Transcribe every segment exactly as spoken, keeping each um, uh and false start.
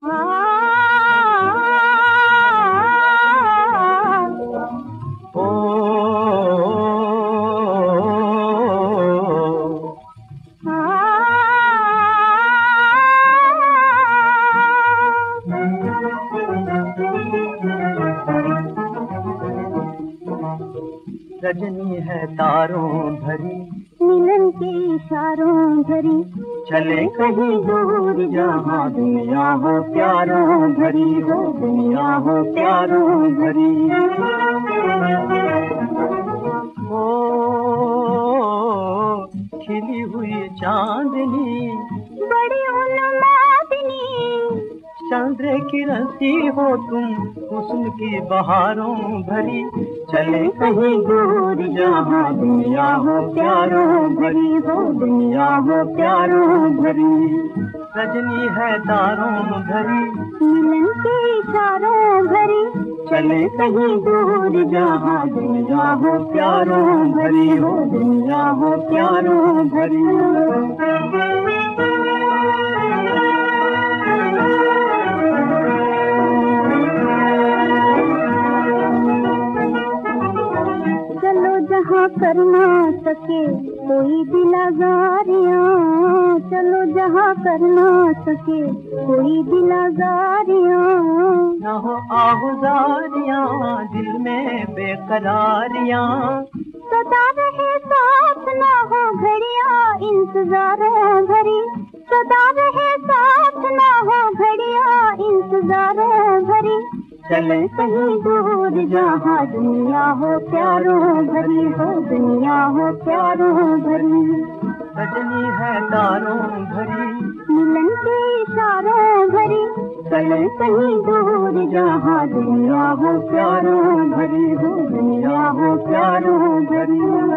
रजनी है तारों भरी, मिलन के इशारों भरी, चले कहीं दूर जहाँ दुनिया हो प्यारों भरी, हो दुनिया हो प्यारों भरी। ओ खिली हुई चांदनी, बड़ी उन्मादनी, चंद्र की रसी हो तुम, हुस्न की बहारों भरी, चले कहीं दूर जहाँ दुनिया हो प्यारों भरी, हो दुनिया हो प्यारों भरी। रजनी है तारों भरी, मिलन के इशारों भरी, चले कहीं दूर जहाँ दुनिया हो प्यारों भरी, हो दुनिया हो प्यारों भरी। जहाँ कर ना सके कोई दिल आज़ारियाँ, चलो जहाँ कर ना सके कोई दिल आज़ारियाँ, न हो आहुजारियाँ दिल में बेकरारियाँ, सदा रहे साथ ना हो घड़ियाँ इंतजारों भरी, सदा रहे साथ ना हो घड़ियाँ इंतजारों भरी, चले कहीं दूर जहाँ दुनिया हो प्यारों भरी, हो दुनिया हो प्यारों भरी। रजनी है तारों भरी, मिलन के इशारों भरी, चले कहीं दूर जहाँ दुनिया हो प्यारों भरी, हो दुनिया हो प्यारों भरी।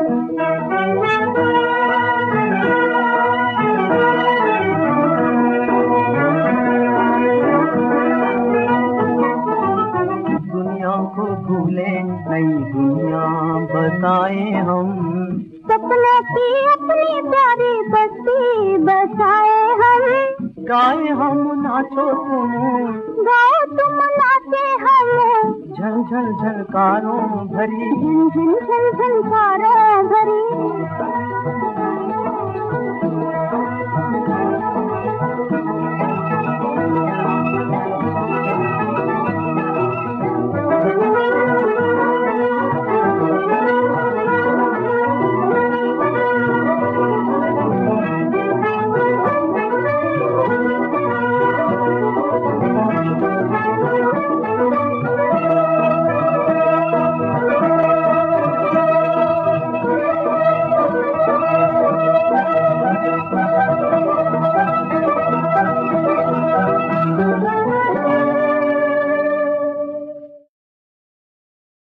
को भूले नई दुनिया बताए हम, सपने की अपनी प्यारी बस्ती बसाए हम, गाए हम नाचो तुम, गाओ तुम नाचे हम, झल झल झलकारों भरी, झल झल झलकारों भरी।